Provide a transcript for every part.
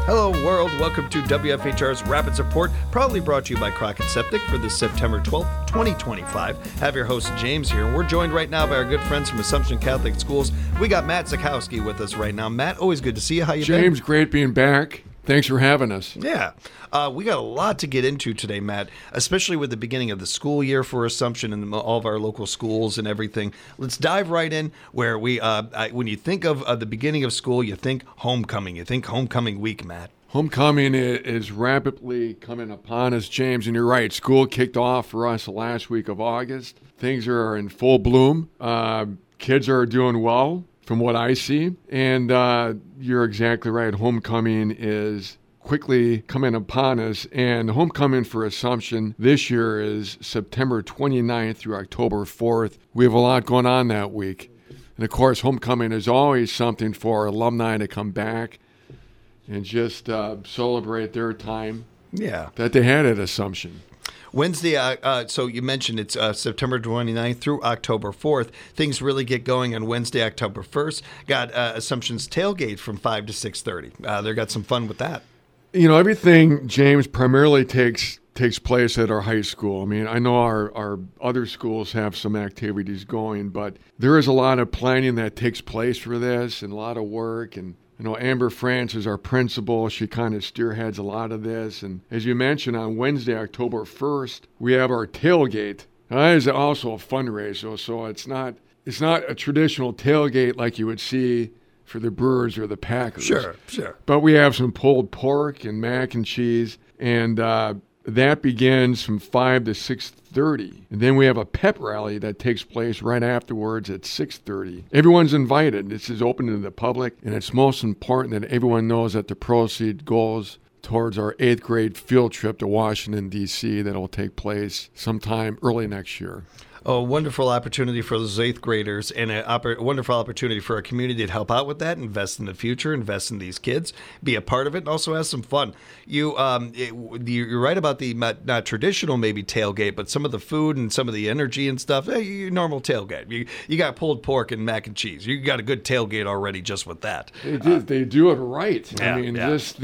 Hello, world. Welcome to WFHR's Rapid Report, proudly brought to you by Crockett Septic for this September 12th, 2025. Have your host, James, here. We're joined right now by our good friends from Assumption Catholic Schools. We got Matt Zakowski with us right now. Matt, always good to see you. How you been? James, great being back. Thanks for having us. Yeah. We got a lot to get into today, Matt, especially with the beginning of the school year for Assumption and all of our local schools and everything. Let's dive right in where when you think of the beginning of school, you think homecoming. You think homecoming week, Matt. Homecoming is rapidly coming upon us, James, and you're right. School kicked off for us the last week of August. Things are in full bloom. Kids are doing well from what I see, and you're exactly right. Homecoming is quickly coming upon us, and homecoming for Assumption this year is September 29th through October 4th. We have a lot going on that week, and of course, homecoming is always something for alumni to come back and just celebrate their time that they had at Assumption. Wednesday, so you mentioned it's September 29th through October 4th. Things really get going on Wednesday, October 1st. Got Assumption's tailgate from 5 to 6:30. They got some fun with that. You know, everything, James, primarily takes place at our high school. I mean, I know our other schools have some activities going, but there is a lot of planning that takes place for this and a lot of work. And you know, Amber France is our principal. She kind of spearheads a lot of this. And as you mentioned, on Wednesday, October 1st, we have our tailgate. Now, that is also a fundraiser, so it's not a traditional tailgate like you would see for the Brewers or the Packers. Sure. But we have some pulled pork and mac and cheese, and that begins from 5 to 6:30. And then we have a pep rally that takes place right afterwards at 6:30. Everyone's invited. This is open to the public, and it's most important that everyone knows that the proceed goes towards our 8th grade field trip to Washington, D.C. that will take place sometime early next year. A wonderful opportunity for those 8th graders and a wonderful opportunity for our community to help out with that, invest in the future, invest in these kids, be a part of it, and also have some fun. You're right about the not traditional maybe tailgate, but some of the food and some of the energy and stuff, your normal tailgate. You got pulled pork and mac and cheese. You got a good tailgate already just with that. They do it right. Just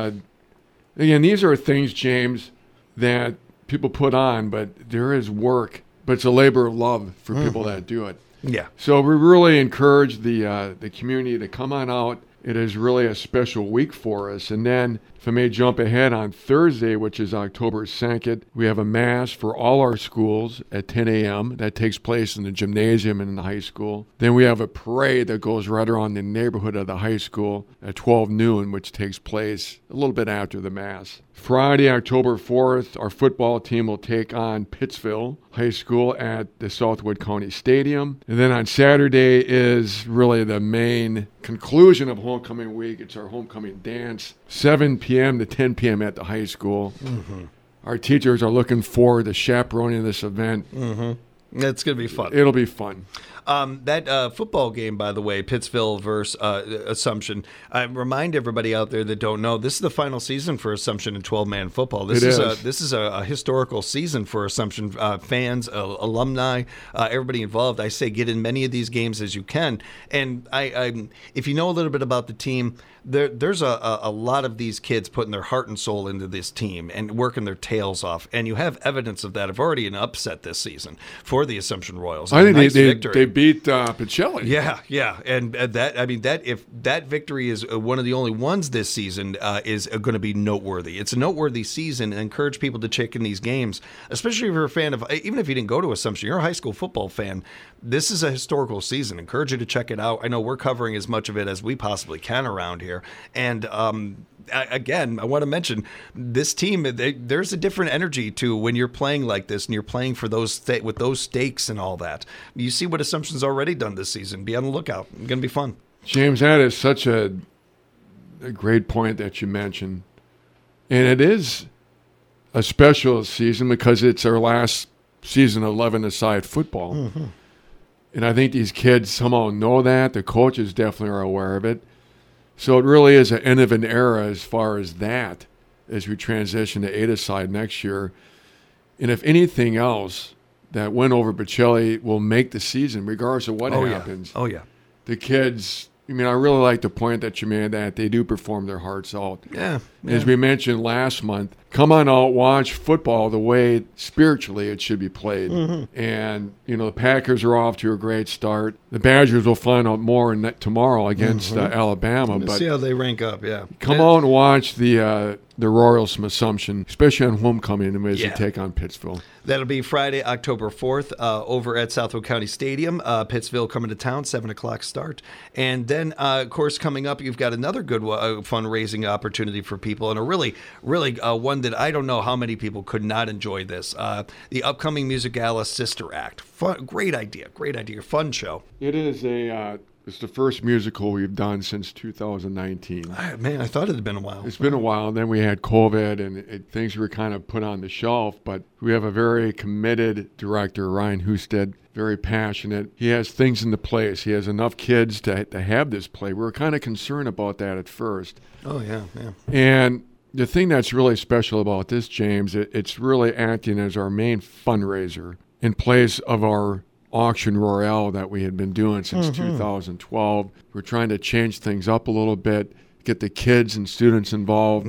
again, these are things, James, that people put on, but there is work. But it's a labor of love for people that do it. Yeah. So we really encourage the community to come on out. It is really a special week for us. And then, if I may jump ahead, on Thursday, which is October 2nd, we have a Mass for all our schools at 10 a.m. That takes place in the gymnasium and in the high school. Then we have a parade that goes right around the neighborhood of the high school at 12 noon, which takes place a little bit after the Mass. Friday, October 4th, our football team will take on Pittsville High School at the Southwood County Stadium. And then on Saturday is really the main conclusion of homecoming week. It's our homecoming dance, 7 p.m. to 10 p.m. at the high school. Mm-hmm. Our teachers are looking forward to chaperoning this event. Mm-hmm. It's going to be fun. It'll be fun. That football game, by the way, Pittsville versus Assumption, I remind everybody out there that don't know, this is the final season for Assumption in 12-man football. This is a historical season for Assumption fans, alumni, everybody involved. I say get in many of these games as you can. And if you know a little bit about the team, there's a lot of these kids putting their heart and soul into this team and working their tails off. And you have evidence of that. Of already an upset this season for the Assumption Royals. I think they beat Pacelli. Yeah. And if that victory is one of the only ones this season, is going to be noteworthy. It's a noteworthy season, and encourage people to check in these games, especially if you're a fan of, even if you didn't go to Assumption, you're a high school football fan. This is a historical season. Encourage you to check it out. I know we're covering as much of it as we possibly can around here. And again, I want to mention this team. There's a different energy to when you're playing like this and you're playing for those with those stakes and all that. You see what Assumption's already done this season. Be on the lookout. It's going to be fun. James, that is such a great point that you mentioned. And it is a special season because it's our last season of 11-a-side football. Mm-hmm. And I think these kids somehow know that. The coaches definitely are aware of it. So it really is an end of an era as far as that, as we transition to 8-a-side next year. And if anything else, that win over Pacelli will make the season, regardless of what happens. Oh, yeah. The kids I mean, I really like the point that you made that they do perform their hearts out. Yeah. As we mentioned last month, come on out, watch football the way spiritually it should be played. And, the Packers are off to a great start. The Badgers will find out more tomorrow against Alabama. But see how they rank up, yeah. Come out and watch the Royals from Assumption, especially on homecoming as they take on Pittsville. That'll be Friday, October 4th, over at Southwood County Stadium. Pittsville coming to town, 7 o'clock start. And then, of course, coming up, you've got another good fundraising opportunity for people, and a really one that I don't know how many people could not enjoy this. The upcoming music gala, Sister Act. Great idea, fun show. It is it's the first musical we've done since 2019. Man, I thought it had been a while. It's been a while, and then we had COVID, and things were kind of put on the shelf. But we have a very committed director, Ryan Husted, very passionate. He has things into place. He has enough kids to have this play. We were kind of concerned about that at first. Oh, yeah. And the thing that's really special about this, James, it's really acting as our main fundraiser in place of our auction royale that we had been doing since 2012. We're trying to change things up a little bit, get the kids and students involved.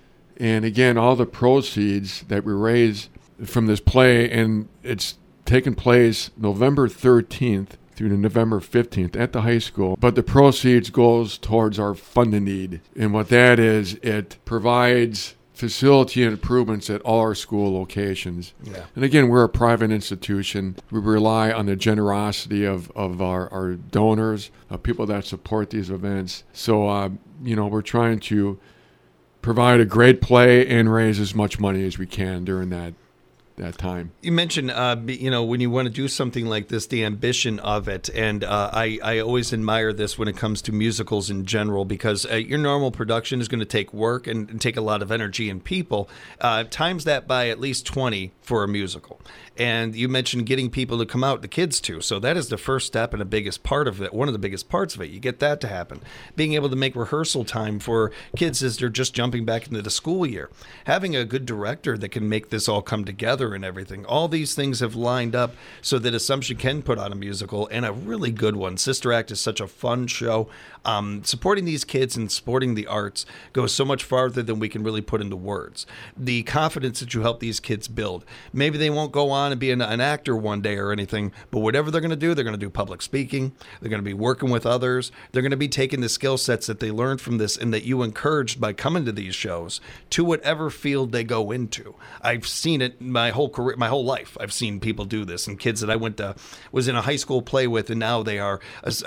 And again, all the proceeds that we raise from this play, and it's taking place November 13th through to November 15th at the high school. But the proceeds goes towards our Fund a Need. And what that is, it provides facility improvements at all our school locations. Yeah. And again, we're a private institution. We rely on the generosity of our donors, people that support these events. So, we're trying to provide a great play and raise as much money as we can during that time. You mentioned, when you want to do something like this, the ambition of it. And I always admire this when it comes to musicals in general, because your normal production is going to take work and take a lot of energy and people. Times that by at least 20 for a musical. And you mentioned getting people to come out, the kids too. So that is the first step and the biggest part of it, one of the biggest parts of it. You get that to happen. Being able to make rehearsal time for kids as they're just jumping back into the school year. Having a good director that can make this all come together and everything. All these things have lined up so that Assumption can put on a musical, and a really good one. Sister Act is such a fun show. Supporting these kids and supporting the arts goes so much farther than we can really put into words. The confidence that you help these kids build. Maybe they won't go on and be an actor one day or anything, but whatever they're going to do public speaking. They're going to be working with others. They're going to be taking the skill sets that they learned from this and that you encouraged by coming to these shows to whatever field they go into. I've seen it my whole career, my whole life. I've seen people do this, and kids that I was in a high school play with, and now they are,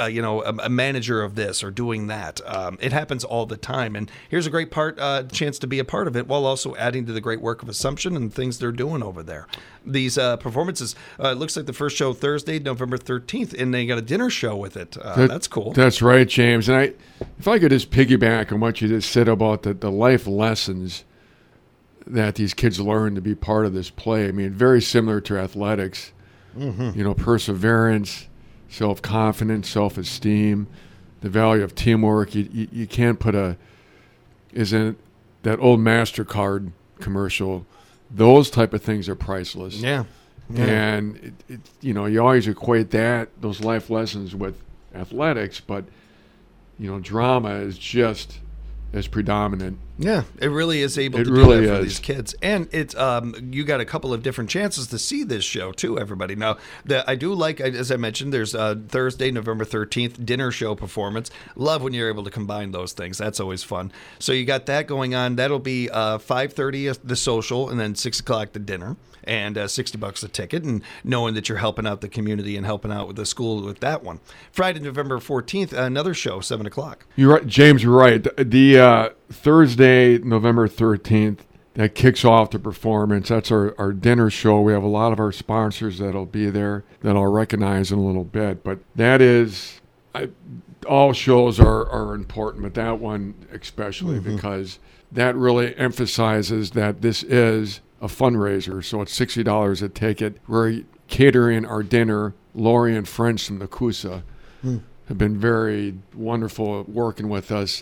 a manager of this or doing that. It happens all the time, and here's a great chance to be a part of it while also adding to the great work of Assumption and things they're doing over there. These performances, it looks like the first show Thursday, November 13th, and they got a dinner show with it. That's cool. That's right, James. And if I could just piggyback on what you just said about the life lessons that these kids learn to be part of this play. I mean, very similar to athletics. Perseverance, self-confidence, self-esteem, the value of teamwork. You can't put isn't that old MasterCard commercial, those type of things are priceless. Yeah. And, you always equate those life lessons with athletics, but, drama is just as predominant. Yeah, it really is able to do that for these kids. And it's you got a couple of different chances to see this show, too, everybody. Now, I do like, as I mentioned, there's Thursday, November 13th, dinner show performance. Love when you're able to combine those things. That's always fun. So you got that going on. That'll be 5:30 the social, and then 6 o'clock the dinner. And $60 a ticket, and knowing that you're helping out the community and helping out with the school with that one. Friday, November 14th, another show, 7 o'clock. You're right, James, you're right. The Thursday, November 13th, that kicks off the performance. That's our dinner show. We have a lot of our sponsors that'll be there that I'll recognize in a little bit. But that is, all shows are important, but that one especially, because that really emphasizes that this is a fundraiser. So it's $60 a ticket. We're catering our dinner. Lori and friends from the CUSA have been very wonderful at working with us.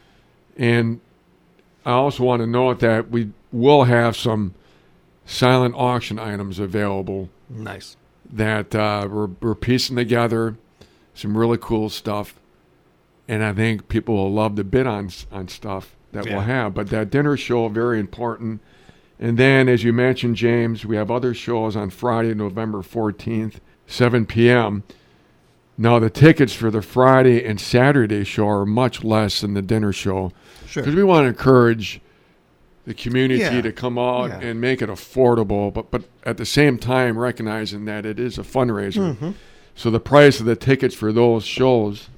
And I also want to note that we will have some silent auction items available. Nice. That we're piecing together some really cool stuff and I think people will love to bid on stuff that we'll have. But that dinner show, very important. And then, as you mentioned, James, we have other shows on Friday, November 14th, 7 p.m. Now, the tickets for the Friday and Saturday show are much less than the dinner show. Sure. Because we want to encourage the community to come out and make it affordable, but at the same time recognizing that it is a fundraiser. Mm-hmm. So the price of the tickets for those shows,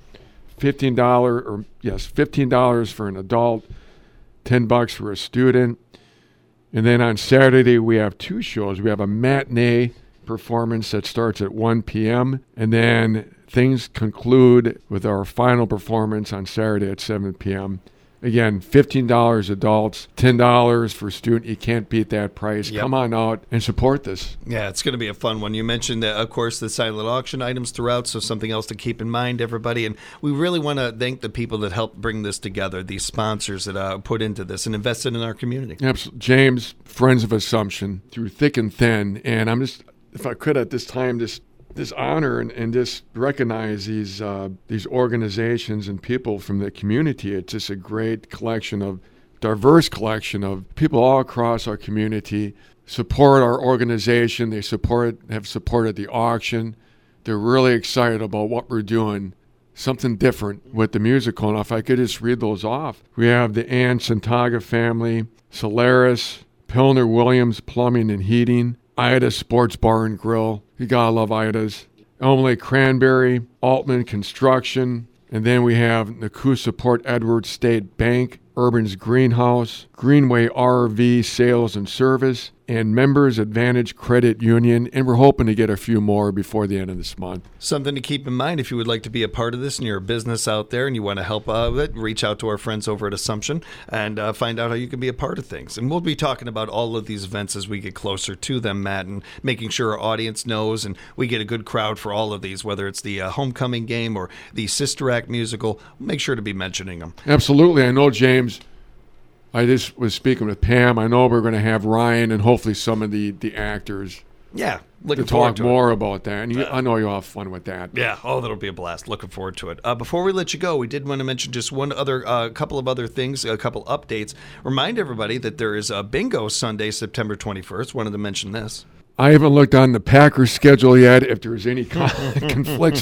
$15 for an adult, $10 for a student. And then on Saturday we have two shows. We have a matinee performance that starts at 1 p.m. and then things conclude with our final performance on Saturday at 7 p.m. Again, $15 adults, $10 for student. You can't beat that price. Yep. Come on out and support this. Yeah, it's going to be a fun one. You mentioned, of course, the silent auction items throughout, so something else to keep in mind, everybody. And we really want to thank the people that helped bring this together, these sponsors that put into this and invested in our community. Absolutely. James, Friends of Assumption, through thick and thin. And I'm just, if I could at this time, just honor and just recognize these organizations and people from the community. It's just a great diverse collection of people all across our community support our organization. They have supported the auction. They're really excited about what we're doing, something different with the musical. And if I could just read those off. We have the Ann Santaga family, Solaris, Pilner Williams Plumbing and Heating, Ida Sports Bar and Grill. You gotta love Ida's. Emily Cranberry, Altman Construction. And then we have Nakusa Port Edward State Bank, Urban's Greenhouse, Greenway RV Sales and Service, and Members Advantage Credit Union. And we're hoping to get a few more before the end of this month. Something to keep in mind if you would like to be a part of this and you're a business out there and you want to help with it, reach out to our friends over at Assumption and find out how you can be a part of things. And we'll be talking about all of these events as we get closer to them, Matt, and making sure our audience knows and we get a good crowd for all of these, whether it's the homecoming game or the Sister Act musical. We'll make sure to be mentioning them. Absolutely. I know, James, I just was speaking with Pam. I know we're going to have Ryan and hopefully some of the actors looking to forward talk more about that. And I know you'll have fun with that. Yeah, that'll be a blast. Looking forward to it. Before we let you go, we did want to mention just one other couple of other things, a couple updates. Remind everybody that there is a bingo Sunday, September 21st. Wanted to mention this. I haven't looked on the Packers schedule yet if there's any conflicts.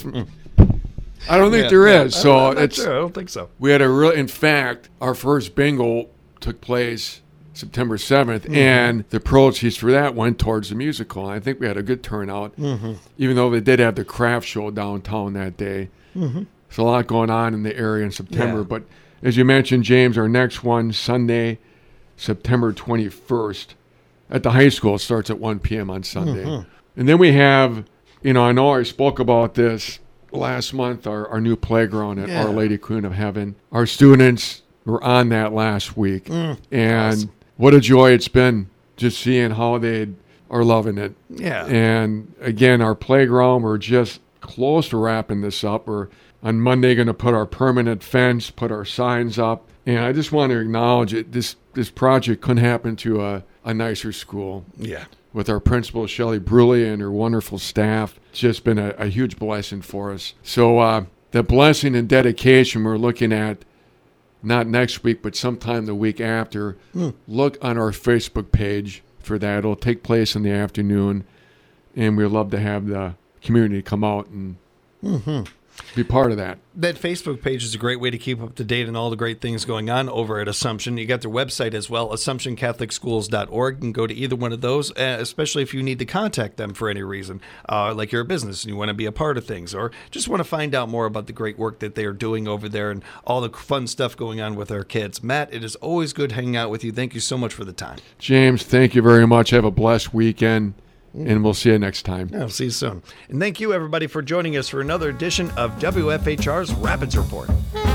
I don't think there is. So I don't think so. We had in fact, our first bingo took place September 7th, and the proceeds for that went towards the musical. And I think we had a good turnout, even though they did have the craft show downtown that day. There's a lot going on in the area in September. But as you mentioned, James, our next one, Sunday, September 21st, at the high school. It starts at 1 p.m. on Sunday. And then we have, I know I spoke about this last month, our new playground at Our Lady Queen of Heaven. Our students were on that last week, and what a joy it's been just seeing how they are loving it. Yeah. And again, our playground, we're just close to wrapping this up. We're on Monday going to put our permanent fence, put our signs up, and I just want to acknowledge it. This project couldn't happen to a nicer school. Yeah. With our principal, Shelley Bruley, and her wonderful staff. It's just been a huge blessing for us. So the blessing and dedication we're looking at, not next week, but sometime the week after. Look on our Facebook page for that. It'll take place in the afternoon, and we'd love to have the community come out and be part of that. That Facebook page is a great way to keep up to date on all the great things going on over at Assumption. You got their website as well, AssumptionCatholicSchools.org. You can go to either one of those, especially if you need to contact them for any reason, like you're a business and you want to be a part of things, or just want to find out more about the great work that they are doing over there and all the fun stuff going on with our kids. Matt, it is always good hanging out with you. Thank you so much for the time. James, thank you very much. Have a blessed weekend. And we'll see you next time. I'll see you soon. And thank you, everybody, for joining us for another edition of WFHR's Rapids Report.